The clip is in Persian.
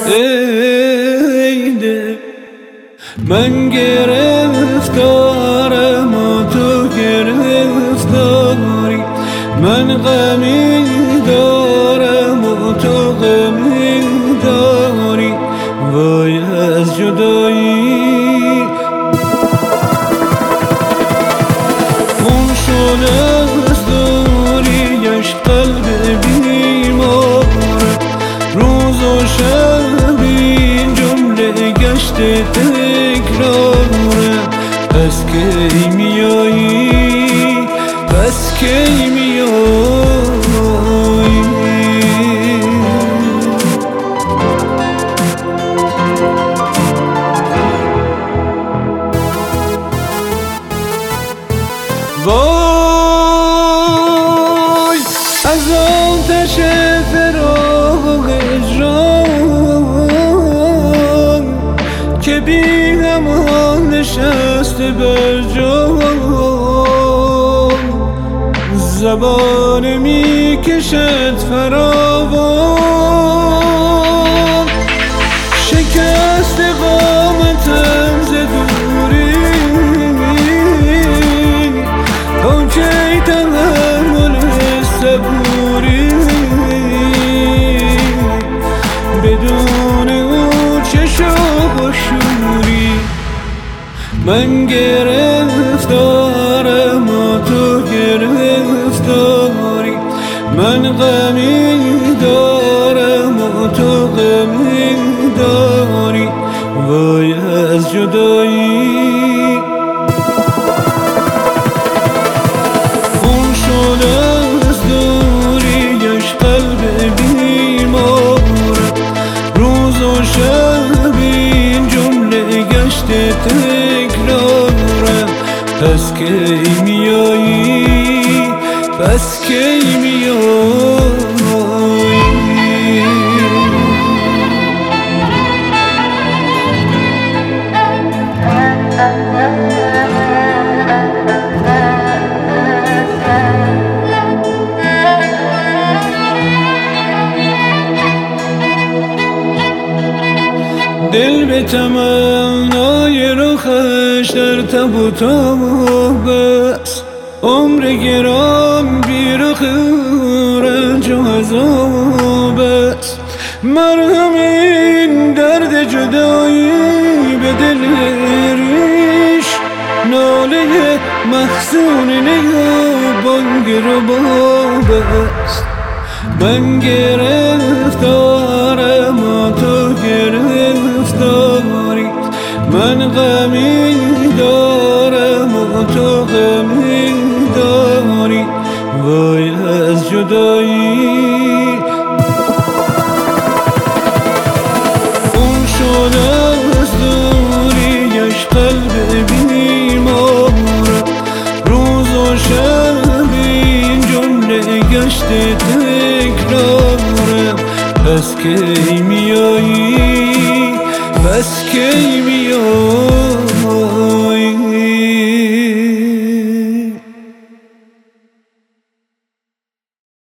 eyde. من گرفتارم و تو گرفتاری، من غمی دارم و تو غمی داری. وای از جدایی خون شده از دوریش قلب بیمار، روز و شب این جمله گشته تکراره. پس کی میایی، پس کی میایی. وای از آتش فراق اجرام که بی امان نشسته بر جام، زبان می کشد فراوان. شکست قامتم ز دوری، تا کی تحمل صبوری. بدون او چه شوق و شوری. من گرفتارم و تو گرفتاری، من غمی دارم و تو غمی داری. وای از جدایی خون شده از دوریش قلب بیمار، روز و شب این جمله گشته تکرارم. پس کی میایی، پس کی میایی. دل به تمنای رخش در تب و تاب است، عمر گران بی رخ رنج و عذاب است. مرهم این درد جدایی به دل ریش، ناله محزون نیا بانگ رباب است. من گرفتارم و تو گرفتاری، من غمی دارم و تو غمی داری. وای از جدایی خون شده از دوریش قلب بیمار، روز و شب این جمله گشته تکرارم. پس کی میایی، پس کی میایی.